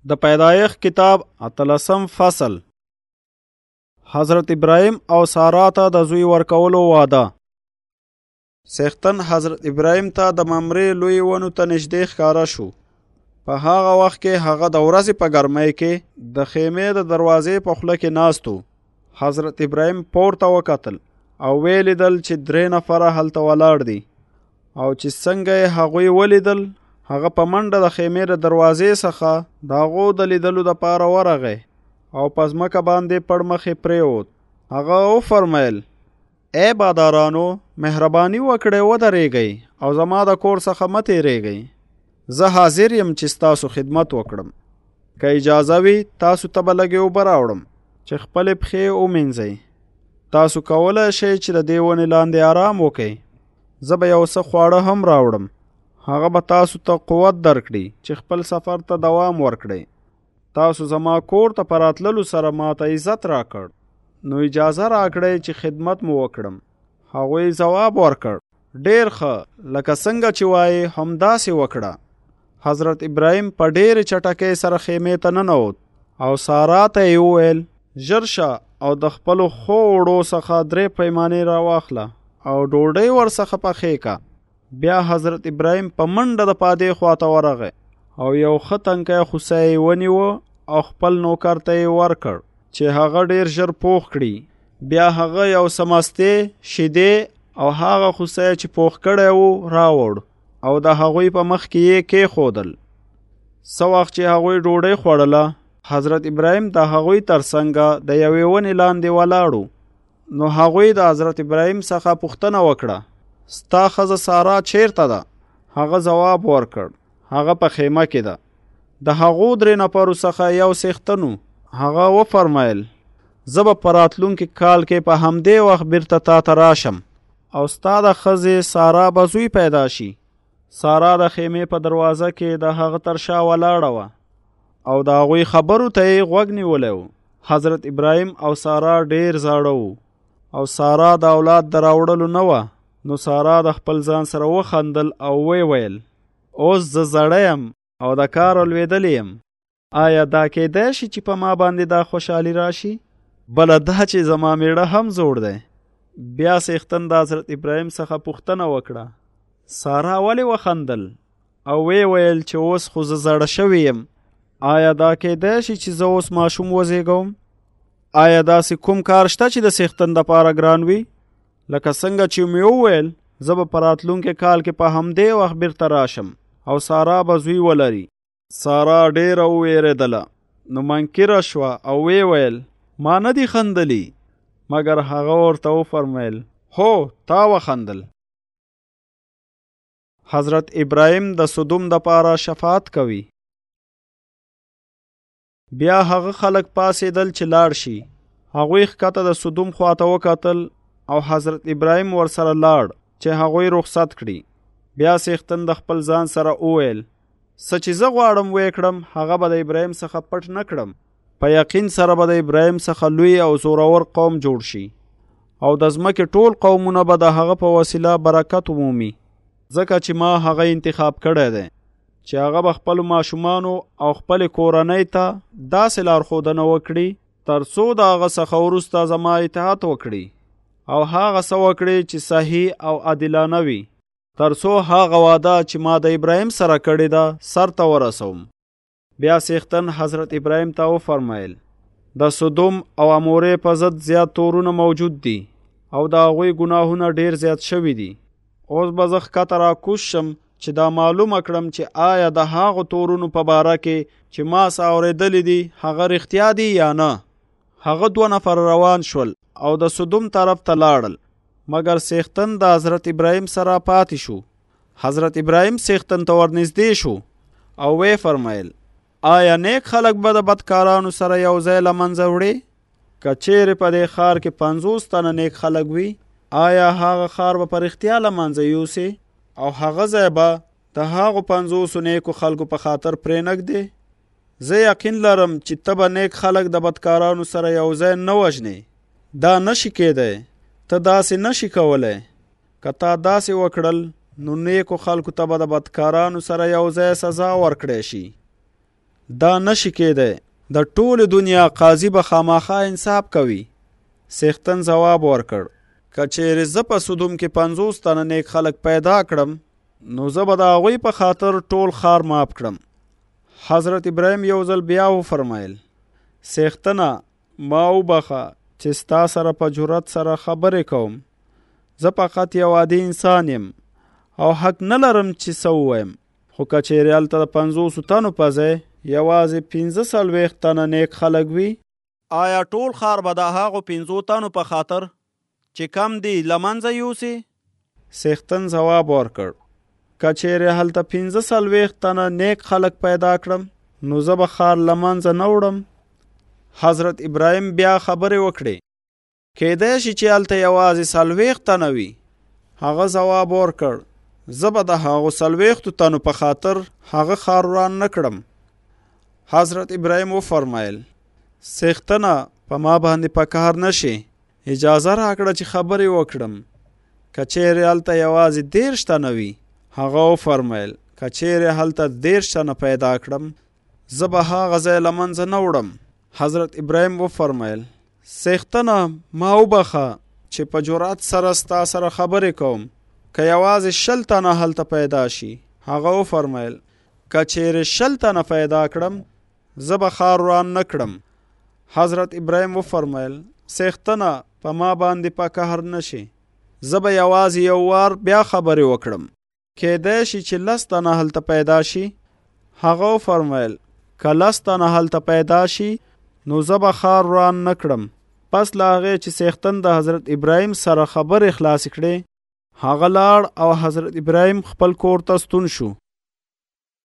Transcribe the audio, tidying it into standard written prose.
د پیدایښت کتاب 13 فصل. حضرت ابراهیم او سارا ته د زوی ورکولو وعده. سیختن حضرت ابراهیم ته د ممرې لوی ونو ته نږدې ښکاره شو. په هغه وخت کې هغه د ورځې په ګرمۍ کې د خیمې د دروازې په خوله کې ناست و. حضرت ابراهیم پورته وکتل او ولیدل چې 3 نفره هلته ولاړ دي، او چې څنګه یې هغوی ولیدل، هغه په منډه د خیمې د دروازې څخه د هغو د لیدلو دپاره ورغی او په ځمکه باندې پړ مخې پرېوت. هغه وفرمیل: ای بادارانو، مهرباني وکړئ ودرېږئ او زما د کور څخه مه تېرېږئ. زه حاضر یم چې ستاسو خدمت وکړم. که اجازه وي تاسو ته به لږې اوبه راوړم چې خپلې پښې ومینځئ. تاسو کولی شئ چې د دې ونې لاندې آرام وکئ. زه به یو څه خواړه هم راوړم. هغه به تاسو ته قوت درکړي چې خپل سفر ته دوام ورکړئ. تاسو زما کور ته په راتللو سره ماته عزت راکړ، نو اجازه راکړئ چې خدمت مو وکړم. هغوی ځواب ورکړ: ډېر ښه، لکه څنګه چې وایې همداسې وکړه. حضرت ابراهیم په ډېرې چټکۍ سره خیمې ته ننوت او سارا ته یې وویل: ژر شه او د خپلو ښو وړو څخه 3 پیمانې راواخله او ډوډۍ ورڅخه پخې که. بیا حضرت ابراهیم په منډه د پادې خواته ورغی او یو ښه تنکی خوسی یې ونیوه او خپل نوکر ته یې ورکړ چې هغه ډېر ژر پوخ کړي. بیا هغه یو څه مستې، شیدې او هغه خوسی چې پوخ کړی و راوړ او د هغوی په مخ کې یې کېښودل. څه وخت چې هغوی ډوډۍ خوړله، حضرت ابراهیم د هغوی تر څنګه د یوې ونې لاندې ولاړو. نو هغوی د حضرت ابراهیم څخه پوښتنه وکړه: ستا ښځه سارا چیرته ده؟ هغه ځواب ورکړ: هغه په خیمه کې ده. د هغو 3 نفرو څخه یو څښتن و. هغه وفرمیل: زه به په راتلونکي کال کې په همدې وخت بیرته تا ته راشم او ستا د ښځې سارا به زوی پیدا شي. سارا د خیمې په دروازه کې د هغه تر شا ولاړه وه او د هغوی خبرو ته یې غوږ نیولی و. حضرت ابراهیم او سارا ډېر زاړه وو او سارا د اولاد د راوړلو نه وه. نو سارا د خپل ځان سره وخندل او وی ویل: اوس زه زړه یم او د کار لوېدلی یم. آیا دا کیدای شي چې په ما باندې دا خوشحالي راشي؟ بله دا چې زما میړه هم زوړ دی. بیا څښتن د حضرت ابراهیم څخه پوښتنه وکړه: سارا ولې وخندل او وی ویل چې اوس خو زه زړه شوې یم؟ آیا دا کیدای شي چې زه اوس ماشوم وزېږوم؟ آیا داسې کوم کار شته چې د څښتن دپاره ګران وي؟ لکه څنګه چې مې وویل، زه به په راتلونکي کال کې په همدې وخت بیرته راشم او سارا به زوی ولري. سارا ډېره وویرېدله، نو منکره شوه او وی ویل: ما نه دي خندلي. مګر هغه ورته وفرمیل: هو، تا وخندل. حضرت ابراهیم د سدوم دپاره شفاعت کوي. بیا هغه خلک پاسېدل چې لاړ شي. هغوی ښکته د سدوم خواته وکتل او حضرت ابراهیم ورسره لاړ چې هغوی رخصت کړي. بیا څښتن د خپل ځان سره وویل: څه چې زه غواړم ویې کړم، هغه به د ابراهیم څخه پټ نه کړم. په یقین سره به د ابراهیم څخه لوی او زورور قوم جوړ شي او د ځمکې ټول قومونه به د هغه په وسیله برکت ومومي، ځکه چې ما هغه انتخاب کړی دی چې هغه به خپلو ماشومانو او خپلې کورنۍ ته داسې لارښودنه وکړي تر څو د هغه څخه وروسته زما اطاعت وکړي او هغه څه وکړي چې صحیح او عادلانه وي، تر څو هغه وعده چې ما د ابراهیم سره کړې ده سر ته ورسوم. بیا څښتن حضرت ابراهیم ته وفرمیل: د سدوم او امورې په ضد زیات تورونه موجود دي او د هغوی ګناهونه ډېر زیات شوي دي. اوس به زه ښکته راکوز شم چې دا معلومه کړم چې آیا د هغو تورونو په باره کې چې ما څه اورېدلي دي هغه رښتیا دي یا نه. هغه 2 نفر روان شول او د سدوم طرف ته لاړل، مګر څښتن د حضرت ابراهیم سره پاتې شو. حضرت ابراهیم څښتن ته ورنږدې شو او وی فرمیل: آیا نیک خلک به د بدکارانو سره یو ځای له منځه وړي؟ که چیرې په دې ښار کې 50 تنه نیک خلک وي، آیا هغه ښار به په رښتیا له منځه یوسي او هغه ځای به د هغو 50 نیکو خلکو په خاطر پرې نږدې؟ زه یقین لرم چې ته به نیک خلک د بدکارانو سره یو ځای نه وژنې. دا نشي کېدی. ته داسې نشي کولی. که تا داسې وکړل، نو نیکو خلکو ته به د بدکارانو سره یو ځای سزا ورکړی شي. دا نشي کېدی، د ټول دنیا قاضي به خامخا انصاف کوي. سیختن جواب ورکړ که چیرې زه په سدوم کې 50 تنه نیک خلک پیدا کړم نو زه به د هغوی په خاطر ټول ښار معاف کړم. حضرت ابراهیم یو ځل بیا وفرمایل سیختنه ما وبخه چې ستا سره په جرأت سره خبرې کوم. زه فقط یو عادي انسان یم او حق نه لرم چې څه ووایم، خو که چیرې هلته د 50 تنو په ځای یوازې 45 تنه نیک خلک وي، آیا ټول ښار به د هغو 50 تنو په خاطر چې کم دی لمنځه یوسي؟ سیختن جواب ورکړ که چیرې هلته 45 تنه نیک خلک پیدا کړم نو زه به ښار لمنځه نه وړم. حضرت ابراهیم بیا خبرې وکړې کیدای شي چې هلته یوازې 40 تنه وي. هغه جواب ورکړ زه به د هغو 40 تنو په خاطر هغه ښار وران نه کړم. حضرت ابراهیم وفرمایل سیختنه په ما باندې په کار نشي، اجازه راکړه چې خبرې وکړم. که چیرې هلته یوازې 30 تنه وي، هغه وفرمایل که چیرې هلته 30 تنه پیدا کړم زه به هغه ځای له منځه نه وړم. حضرت ابراهیم وفرمایل سیختنه ما وبخه چې په جرأت سره ستا سره خبرې کوم. که یوازې 60 تنه هلته پیدا شي، هغه وفرمایل که چیرې 60 تنه پیدا کړم زه به ښار وران نه کړم. حضرت ابراهیم وفرمایل سیختنه په ما باندې په قهر نشي، زه به یوازې یو وار بیا خبرې وکړم، کیدای شي چې 10 تنه هلته پیدا شي. هغه وفرمایل که 10 تنه هلته پیدا شي نو زه به ښار وران نه کړم. پس له هغې چې سیختن د حضرت ابراهیم سره خبرې خلاصې کړې، هغه لاړ او حضرت ابراهیم خپل کور ته ستون شو.